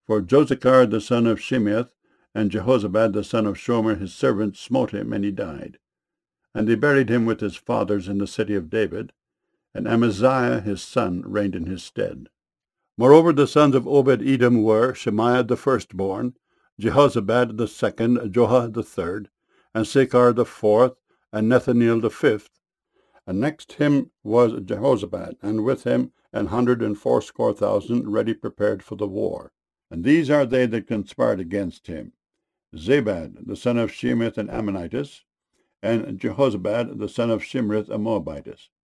For Josachar the son of Shimeath and Jehozabad the son of Shomer his servant smote him, and he died. And they buried him with his fathers in the city of David, and Amaziah his son reigned in his stead. Moreover, the sons of Obed-Edom were Shemaiah the firstborn, Jehozabad the second, Joah the third, and Sakar the fourth, and Nethaneel the fifth. And next him was Jehozabad, and with him 180,000 ready prepared for the war. And these are they that conspired against him: Zabad the son of Shemath an Ammonitess, and Jehozabad the son of Shimrith a Moabitess,